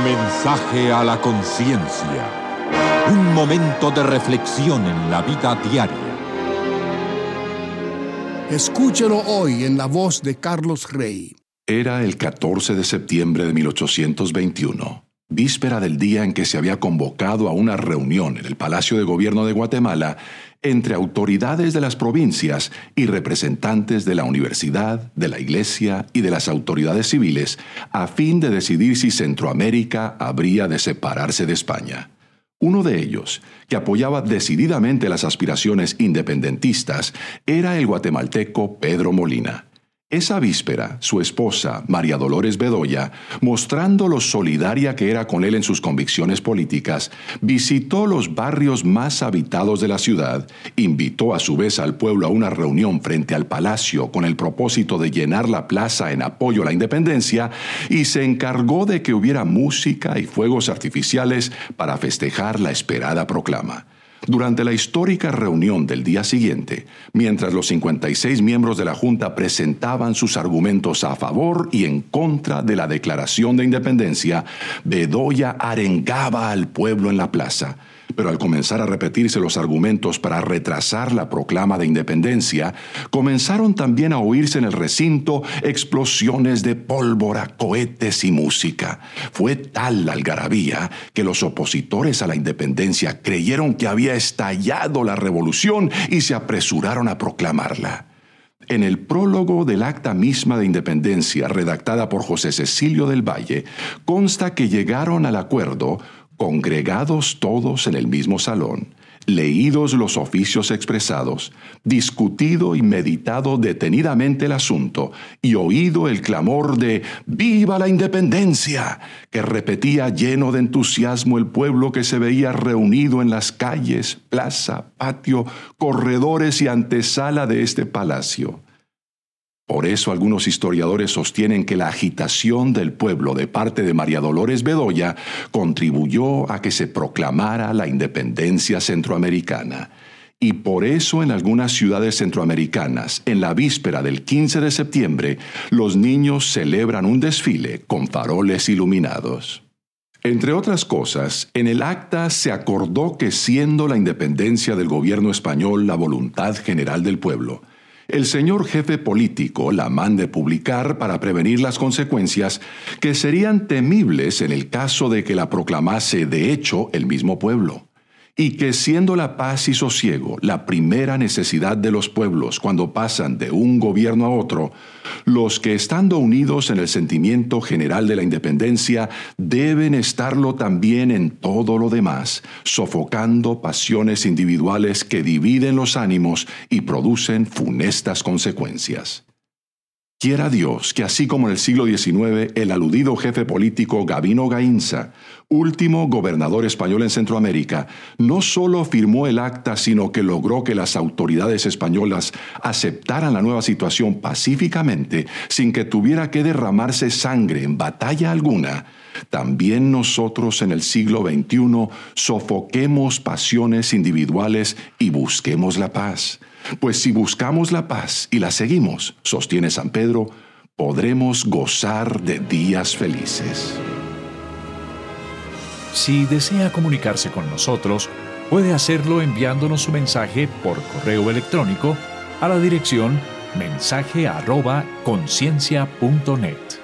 Mensaje a la conciencia. Un momento de reflexión en la vida diaria. Escúchelo hoy en la voz de Carlos Rey. Era el 14 de septiembre de 1821, víspera del día en que se había convocado a una reunión en el Palacio de Gobierno de Guatemala entre autoridades de las provincias y representantes de la universidad, de la iglesia y de las autoridades civiles, a fin de decidir si Centroamérica habría de separarse de España. Uno de ellos, que apoyaba decididamente las aspiraciones independentistas, era el guatemalteco Pedro Molina. Esa víspera, su esposa, María Dolores Bedoya, mostrando lo solidaria que era con él en sus convicciones políticas, visitó los barrios más habitados de la ciudad, invitó a su vez al pueblo a una reunión frente al palacio con el propósito de llenar la plaza en apoyo a la independencia y se encargó de que hubiera música y fuegos artificiales para festejar la esperada proclama. Durante la histórica reunión del día siguiente, mientras los 56 miembros de la Junta presentaban sus argumentos a favor y en contra de la Declaración de Independencia, Bedoya arengaba al pueblo en la plaza. Pero al comenzar a repetirse los argumentos para retrasar la proclama de independencia, comenzaron también a oírse en el recinto explosiones de pólvora, cohetes y música. Fue tal la algarabía que los opositores a la independencia creyeron que había estallado la revolución y se apresuraron a proclamarla. En el prólogo del acta misma de independencia, redactada por José Cecilio del Valle, consta que llegaron al acuerdo congregados todos en el mismo salón, leídos los oficios expresados, discutido y meditado detenidamente el asunto y oído el clamor de ¡Viva la independencia!, que repetía lleno de entusiasmo el pueblo que se veía reunido en las calles, plaza, patio, corredores y antesala de este palacio. Por eso algunos historiadores sostienen que la agitación del pueblo de parte de María Dolores Bedoya contribuyó a que se proclamara la independencia centroamericana. Y por eso en algunas ciudades centroamericanas, en la víspera del 15 de septiembre, los niños celebran un desfile con faroles iluminados. Entre otras cosas, en el acta se acordó que siendo la independencia del gobierno español la voluntad general del pueblo, el señor jefe político la mande publicar para prevenir las consecuencias que serían temibles en el caso de que la proclamase de hecho el mismo pueblo, y que siendo la paz y sosiego la primera necesidad de los pueblos cuando pasan de un gobierno a otro, los que estando unidos en el sentimiento general de la independencia deben estarlo también en todo lo demás, sofocando pasiones individuales que dividen los ánimos y producen funestas consecuencias. Quiera Dios que así como en el siglo XIX el aludido jefe político Gavino Gainza, último gobernador español en Centroamérica, no solo firmó el acta, sino que logró que las autoridades españolas aceptaran la nueva situación pacíficamente, sin que tuviera que derramarse sangre en batalla alguna. También nosotros en el siglo XXI sofoquemos pasiones individuales y busquemos la paz. Pues si buscamos la paz y la seguimos, sostiene San Pedro, podremos gozar de días felices. Si desea comunicarse con nosotros, puede hacerlo enviándonos su mensaje por correo electrónico a la dirección mensaje@conciencia.net.